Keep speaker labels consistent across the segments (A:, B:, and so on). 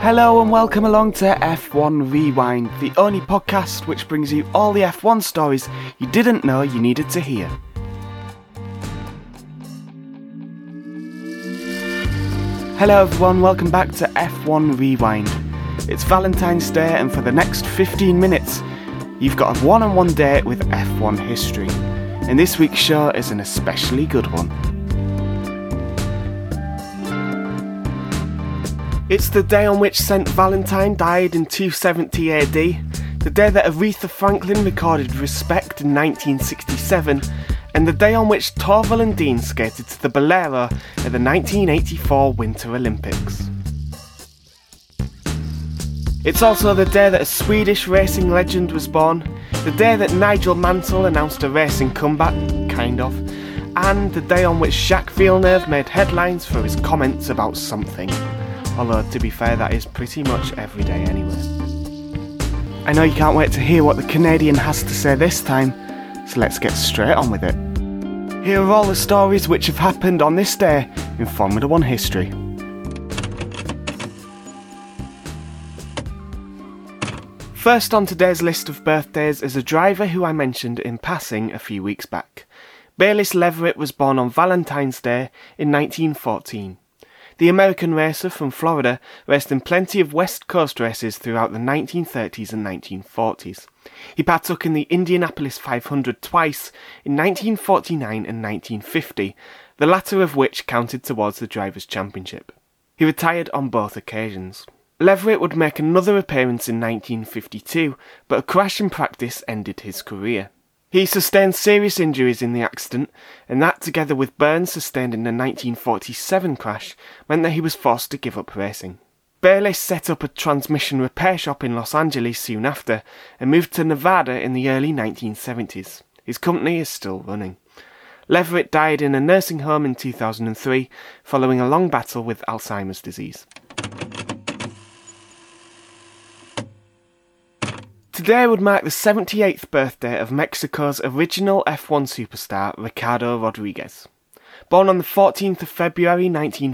A: Hello and welcome along to F1 Rewind, the only podcast which brings you all the F1 stories you didn't know you needed to hear. Hello everyone, welcome back to F1 Rewind. It's Valentine's Day and for the next 15 minutes, you've got a one-on-one date with F1 history. And this week's show is an especially good one. It's the day on which St. Valentine died in 270 AD, the day that Aretha Franklin recorded Respect in 1967, and the day on which Torvill and Dean skated to the Bolero at the 1984 Winter Olympics. It's also the day that a Swedish racing legend was born, the day that Nigel Mansell announced a racing comeback, kind of, and the day on which Jacques Villeneuve made headlines for his comments about something. Although, to be fair, that is pretty much every day anyway. I know you can't wait to hear what the Canadian has to say this time, so let's get straight on with it. Here are all the stories which have happened on this day in Formula 1 history. First on today's list of birthdays is a driver who I mentioned in passing a few weeks back. Bayliss Leverett was born on Valentine's Day in 1914. The American racer from Florida raced in plenty of West Coast races throughout the 1930s and 1940s. He partook in the Indianapolis 500 twice in 1949 and 1950, the latter of which counted towards the Drivers' Championship. He retired on both occasions. Leverett would make another appearance in 1952, but a crash in practice ended his career. He sustained serious injuries in the accident, and that, together with burns sustained in the 1947 crash, meant that he was forced to give up racing. Bayliss set up a transmission repair shop in Los Angeles soon after, and moved to Nevada in the early 1970s. His company is still running. Leverett died in a nursing home in 2003, following a long battle with Alzheimer's disease. Today would mark the 78th birthday of Mexico's original F1 superstar, Ricardo Rodriguez. Born on the 14th of February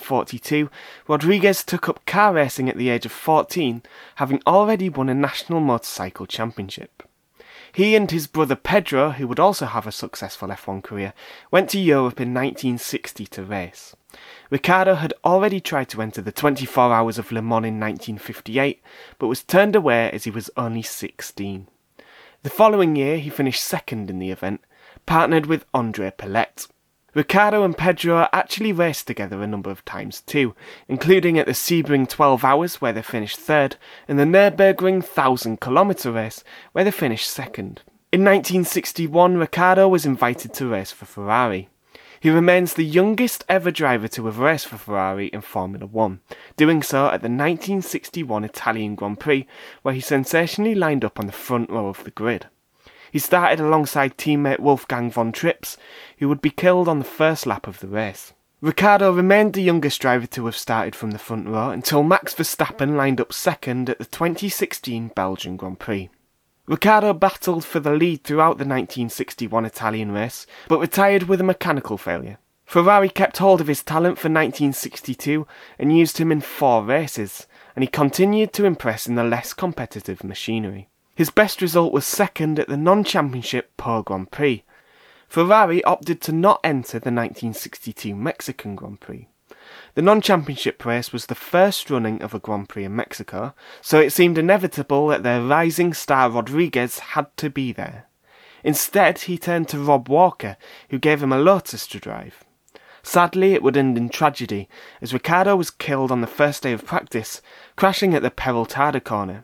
A: 1942, Rodriguez took up car racing at the age of 14, having already won a national motorcycle championship. He and his brother Pedro, who would also have a successful F1 career, went to Europe in 1960 to race. Ricardo had already tried to enter the 24 Hours of Le Mans in 1958, but was turned away as he was only 16. The following year he finished second in the event, partnered with André Pellet. Ricardo and Pedro actually raced together a number of times too, including at the Sebring 12 Hours where they finished third, and the Nürburgring 1000km race where they finished second. In 1961, Ricardo was invited to race for Ferrari. He remains the youngest ever driver to have raced for Ferrari in Formula 1, doing so at the 1961 Italian Grand Prix, where he sensationally lined up on the front row of the grid. He started alongside teammate Wolfgang von Trips, who would be killed on the first lap of the race. Ricardo remained the youngest driver to have started from the front row until Max Verstappen lined up second at the 2016 Belgian Grand Prix. Ricardo battled for the lead throughout the 1961 Italian race, but retired with a mechanical failure. Ferrari kept hold of his talent for 1962 and used him in 4 races, and he continued to impress in the less competitive machinery. His best result was second at the non-championship Pau Grand Prix. Ferrari opted to not enter the 1962 Mexican Grand Prix. The non-championship race was the first running of a Grand Prix in Mexico, so it seemed inevitable that their rising star Rodriguez had to be there. Instead, he turned to Rob Walker, who gave him a Lotus to drive. Sadly, it would end in tragedy, as Ricardo was killed on the first day of practice, crashing at the Peraltada corner.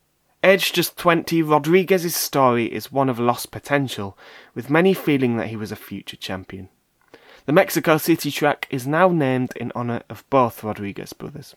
A: Aged just 20, Rodriguez's story is one of lost potential, with many feeling that he was a future champion. The Mexico City track is now named in honour of both Rodriguez brothers.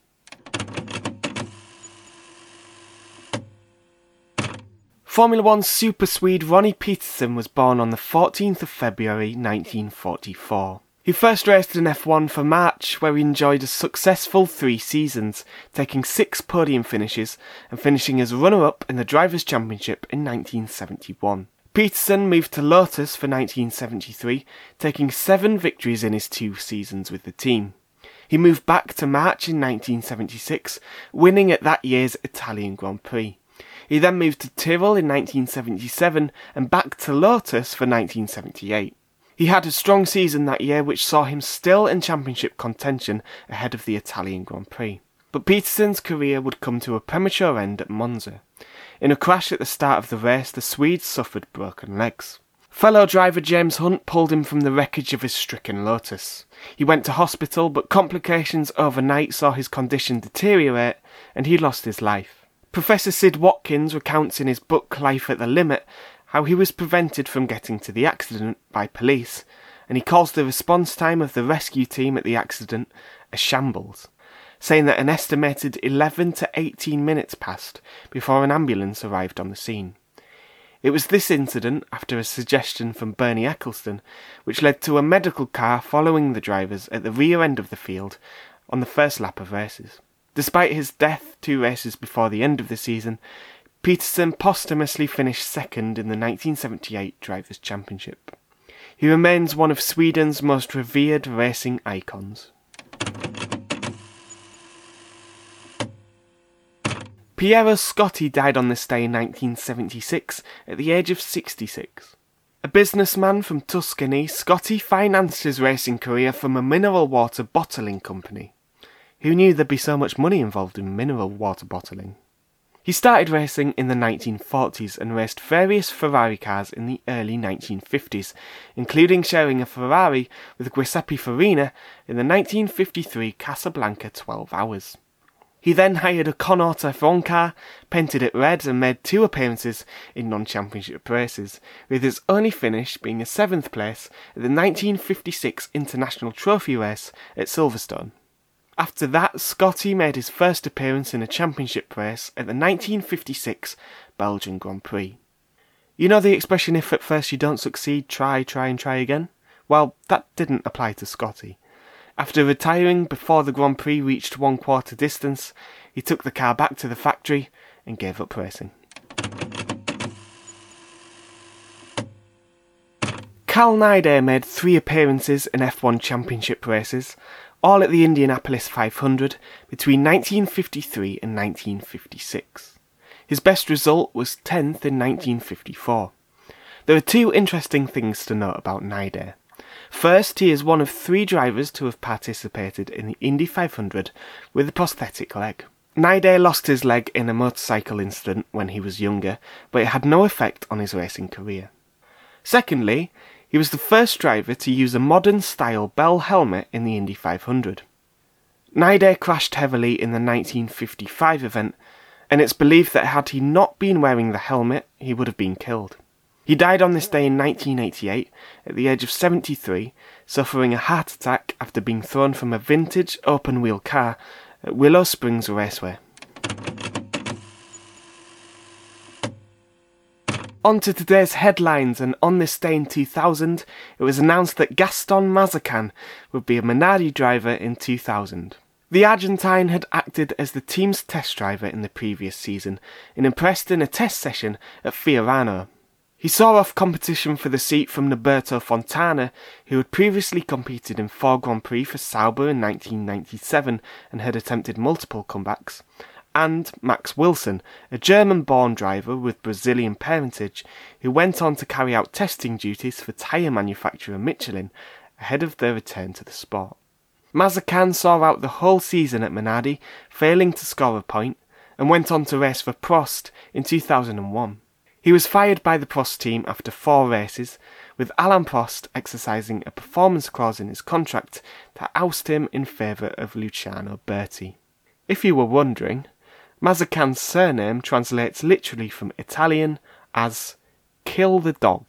A: Formula 1 Super Swede Ronnie Peterson was born on the 14th of February 1944. He first raced in F1 for March, where he enjoyed a successful 3 seasons, taking 6 podium finishes and finishing as runner-up in the Drivers' Championship in 1971. Peterson moved to Lotus for 1973, taking 7 victories in his 2 seasons with the team. He moved back to March in 1976, winning at that year's Italian Grand Prix. He then moved to Tyrrell in 1977 and back to Lotus for 1978. He had a strong season that year which saw him still in championship contention ahead of the Italian Grand Prix. But Peterson's career would come to a premature end at Monza. In a crash at the start of the race, the Swede suffered broken legs. Fellow driver James Hunt pulled him from the wreckage of his stricken Lotus. He went to hospital, but complications overnight saw his condition deteriorate and he lost his life. Professor Sid Watkins recounts in his book Life at the Limit how he was prevented from getting to the accident by police, and he calls the response time of the rescue team at the accident a shambles, saying that an estimated 11 to 18 minutes passed before an ambulance arrived on the scene. It was this incident, after a suggestion from Bernie Eccleston, which led to a medical car following the drivers at the rear end of the field on the first lap of races. Despite his death 2 races before the end of the season, Peterson posthumously finished second in the 1978 Drivers' Championship. He remains one of Sweden's most revered racing icons. Piero Scotti died on this day in 1976 at the age of 66. A businessman from Tuscany, Scotti financed his racing career from a mineral water bottling company. Who knew there'd be so much money involved in mineral water bottling? He started racing in the 1940s and raced various Ferrari cars in the early 1950s, including sharing a Ferrari with Giuseppe Farina in the 1953 Casablanca 12 Hours. He then hired a Connaught F1 car, painted it red and made 2 appearances in non-championship races, with his only finish being a 7th place at the 1956 International Trophy race at Silverstone. After that, Scotti made his first appearance in a championship race at the 1956 Belgian Grand Prix. You know the expression, if at first you don't succeed, try and try again? Well, that didn't apply to Scotti. After retiring before the Grand Prix reached 1/4 distance, he took the car back to the factory and gave up racing. Cal Naidoo made 3 appearances in F1 championship races, all at the Indianapolis 500, between 1953 and 1956. His best result was 10th in 1954. There are 2 interesting things to note about Naidoo. First, he is one of 3 drivers to have participated in the Indy 500 with a prosthetic leg. Naidoo lost his leg in a motorcycle incident when he was younger, but it had no effect on his racing career. Secondly, he was the first driver to use a modern-style bell helmet in the Indy 500. Naidoo crashed heavily in the 1955 event, and it's believed that had he not been wearing the helmet, he would have been killed. He died on this day in 1988 at the age of 73, suffering a heart attack after being thrown from a vintage open-wheel car at Willow Springs Raceway. On to today's headlines, and on this day in 2000, it was announced that Gaston Mazecan would be a Minardi driver in 2000. The Argentine had acted as the team's test driver in the previous season and impressed in a test session at Fiorano. He saw off competition for the seat from Norberto Fontana, who had previously competed in 4 Grand Prix for Sauber in 1997 and had attempted multiple comebacks, and Max Wilson, a German-born driver with Brazilian parentage, who went on to carry out testing duties for tyre manufacturer Michelin ahead of their return to the sport. Mazecan saw out the whole season at Minardi, failing to score a point, and went on to race for Prost in 2001. He was fired by the Prost team after 4 races, with Alain Prost exercising a performance clause in his contract to oust him in favour of Luciano Berti. If you were wondering, Mazecan's surname translates literally from Italian as "kill the dog."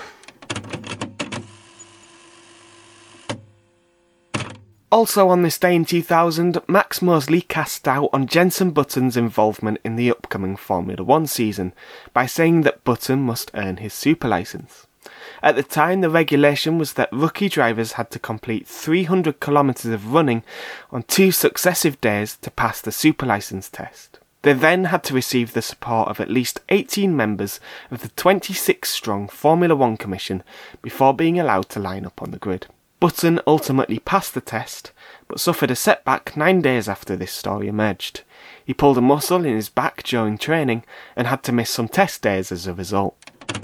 A: Also on this day in 2000, Max Mosley cast doubt on Jenson Button's involvement in the upcoming Formula 1 season by saying that Button must earn his super licence. At the time, the regulation was that rookie drivers had to complete 300 kilometres of running on 2 successive days to pass the super licence test. They then had to receive the support of at least 18 members of the 26-strong Formula 1 Commission before being allowed to line up on the grid. Button ultimately passed the test, but suffered a setback 9 days after this story emerged. He pulled a muscle in his back during training and had to miss some test days as a result.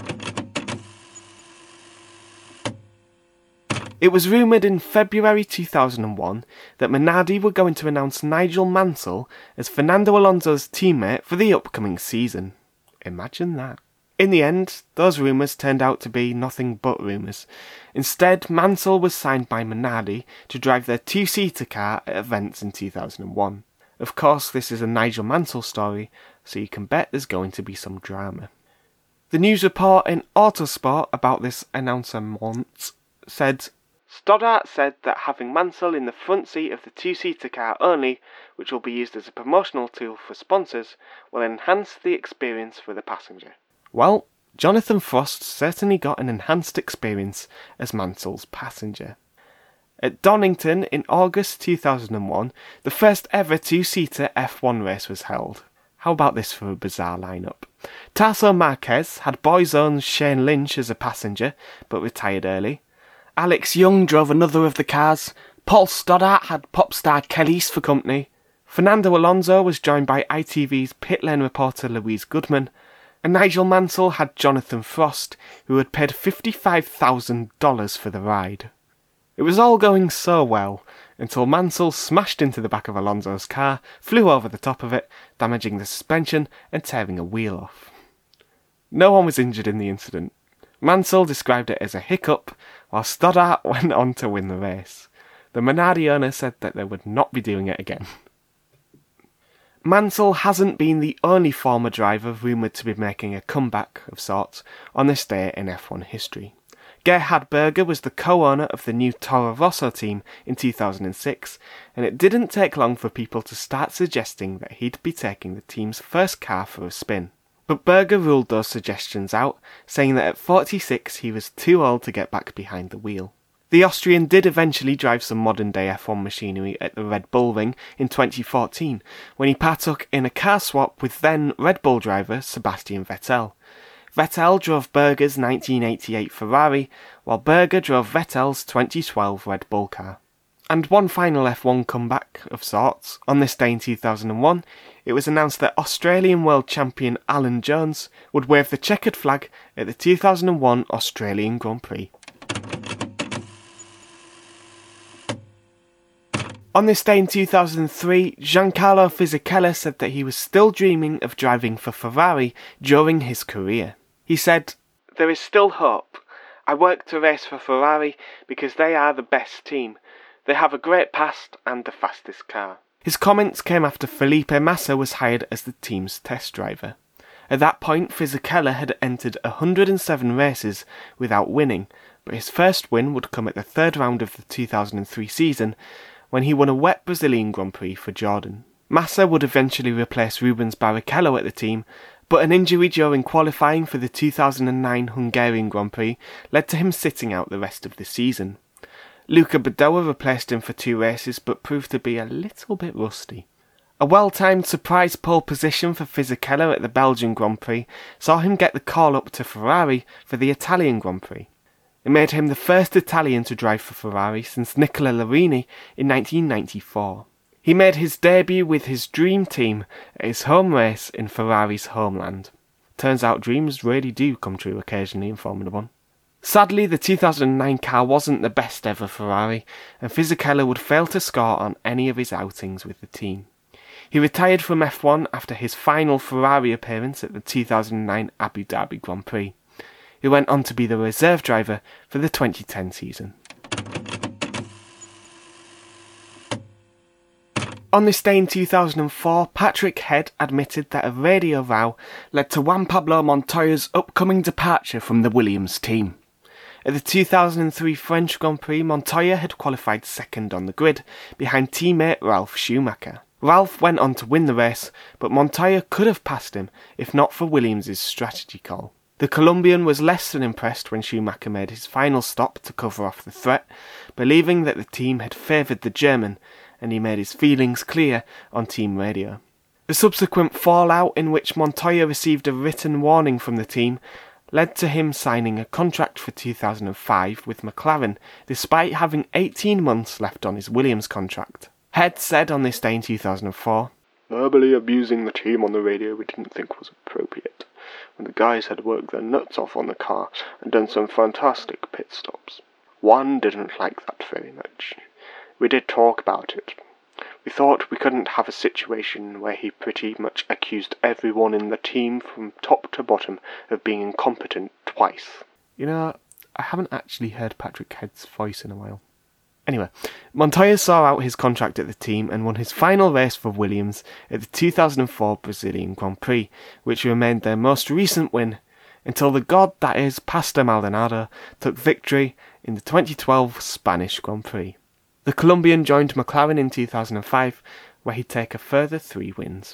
A: It was rumoured in February 2001 that Minardi were going to announce Nigel Mansell as Fernando Alonso's teammate for the upcoming season. Imagine that. In the end, those rumours turned out to be nothing but rumours. Instead, Mansell was signed by Minardi to drive their two-seater car at events in 2001. Of course, this is a Nigel Mansell story, so you can bet there's going to be some drama. The news report in Autosport about this announcement said, Stoddart said that having Mansell in the front seat of the two-seater car only, which will be used as a promotional tool for sponsors, will enhance the experience for the passenger. Well, Jonathan Frost certainly got an enhanced experience as Mansell's passenger. At Donington in August 2001, the first ever two-seater F1 race was held. How about this for a bizarre lineup? Tarso Marquez had Boyzone's Shane Lynch as a passenger, but retired early. Alex Young drove another of the cars. Paul Stoddart had pop star Kellys for company. Fernando Alonso was joined by ITV's pit lane reporter Louise Goodman. And Nigel Mansell had Jonathan Frost, who had paid $55,000 for the ride. It was all going so well, until Mansell smashed into the back of Alonso's car, flew over the top of it, damaging the suspension and tearing a wheel off. No one was injured in the incident. Mansell described it as a hiccup, while Stoddart went on to win the race. The Minardi owner said that they would not be doing it again. Mansell hasn't been the only former driver rumoured to be making a comeback of sorts on this day in F1 history. Gerhard Berger was the co-owner of the new Toro Rosso team in 2006, and it didn't take long for people to start suggesting that he'd be taking the team's first car for a spin. But Berger ruled those suggestions out, saying that at 46 he was too old to get back behind the wheel. The Austrian did eventually drive some modern-day F1 machinery at the Red Bull Ring in 2014, when he partook in a car swap with then Red Bull driver Sebastian Vettel. Vettel drove Berger's 1988 Ferrari, while Berger drove Vettel's 2012 Red Bull car. And one final F1 comeback of sorts. On this day in 2001, it was announced that Australian world champion Alan Jones would wave the checkered flag at the 2001 Australian Grand Prix. On this day in 2003, Giancarlo Fisichella said that he was still dreaming of driving for Ferrari during his career. He said, "There is still hope. I work to race for Ferrari because they are the best team. They have a great past and the fastest car." His comments came after Felipe Massa was hired as the team's test driver. At that point, Fisichella had entered 107 races without winning, but his first win would come at the third round of the 2003 season, when he won a wet Brazilian Grand Prix for Jordan. Massa would eventually replace Rubens Barrichello at the team, but an injury during qualifying for the 2009 Hungarian Grand Prix led to him sitting out the rest of the season. Luca Badoa replaced him for 2 races, but proved to be a little bit rusty. A well-timed surprise pole position for Fisichella at the Belgian Grand Prix saw him get the call-up to Ferrari for the Italian Grand Prix. It made him the first Italian to drive for Ferrari since Nicola Larini in 1994. He made his debut with his dream team at his home race in Ferrari's homeland. Turns out dreams really do come true occasionally in Formula 1. Sadly, the 2009 car wasn't the best ever Ferrari, and Fisichella would fail to score on any of his outings with the team. He retired from F1 after his final Ferrari appearance at the 2009 Abu Dhabi Grand Prix. He went on to be the reserve driver for the 2010 season. On this day in 2004, Patrick Head admitted that a radio row led to Juan Pablo Montoya's upcoming departure from the Williams team. At the 2003 French Grand Prix, Montoya had qualified second on the grid, behind teammate Ralf Schumacher. Ralf went on to win the race, but Montoya could have passed him if not for Williams' strategy call. The Colombian was less than impressed when Schumacher made his final stop to cover off the threat, believing that the team had favoured the German, and he made his feelings clear on team radio. The subsequent fallout, in which Montoya received a written warning from the team, led to him signing a contract for 2005 with McLaren, despite having 18 months left on his Williams contract. Head said on this day in 2004, "Verbally abusing the team on the radio we didn't think was appropriate, when the guys had worked their nuts off on the car and done some fantastic pit stops. Juan didn't like that very much. We did talk about it. We thought we couldn't have a situation where he pretty much accused everyone in the team from top to bottom of being incompetent twice." You know, I haven't actually heard Patrick Head's voice in a while. Anyway, Montoya saw out his contract at the team and won his final race for Williams at the 2004 Brazilian Grand Prix, which remained their most recent win, until the god that is Pastor Maldonado took victory in the 2012 Spanish Grand Prix. The Colombian joined McLaren in 2005, where he'd take a further 3 wins.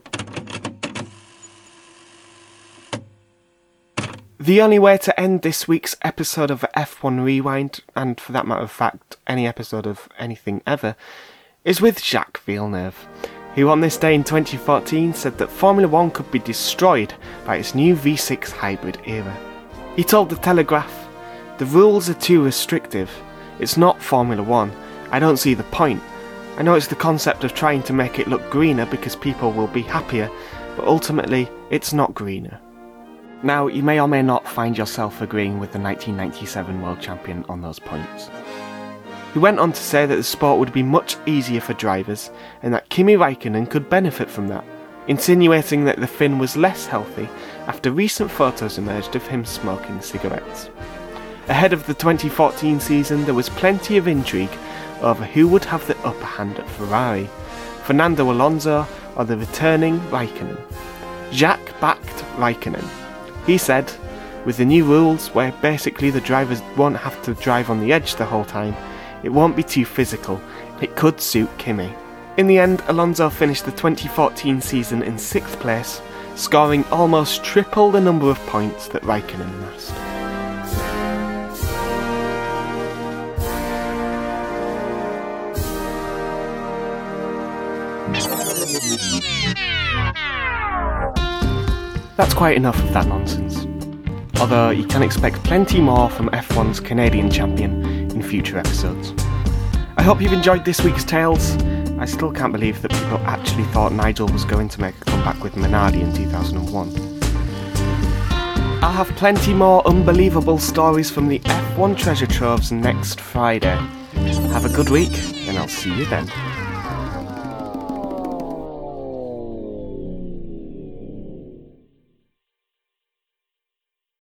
A: The only way to end this week's episode of F1 Rewind, and for that matter of fact, any episode of anything ever, is with Jacques Villeneuve, who on this day in 2014 said that Formula 1 could be destroyed by its new V6 hybrid era. He told The Telegraph, "The rules are too restrictive. It's not Formula 1. I don't see the point. I know it's the concept of trying to make it look greener because people will be happier, but ultimately it's not greener." Now, you may or may not find yourself agreeing with the 1997 world champion on those points. He went on to say that the sport would be much easier for drivers and that Kimi Raikkonen could benefit from that, insinuating that the Finn was less healthy after recent photos emerged of him smoking cigarettes. Ahead of the 2014 season, there was plenty of intrigue over who would have the upper hand at Ferrari, Fernando Alonso or the returning Raikkonen. Jacques backed Raikkonen. He said, "With the new rules, where basically the drivers won't have to drive on the edge the whole time, it won't be too physical, it could suit Kimi." In the end, Alonso finished the 2014 season in 6th place, scoring almost triple the number of points that Raikkonen amassed. That's quite enough of that nonsense. Although you can expect plenty more from F1's Canadian champion in future episodes. I hope you've enjoyed this week's tales. I still can't believe that people actually thought Nigel was going to make a comeback with Minardi in 2001. I'll have plenty more unbelievable stories from the F1 treasure troves next Friday. Have a good week, and I'll see you then.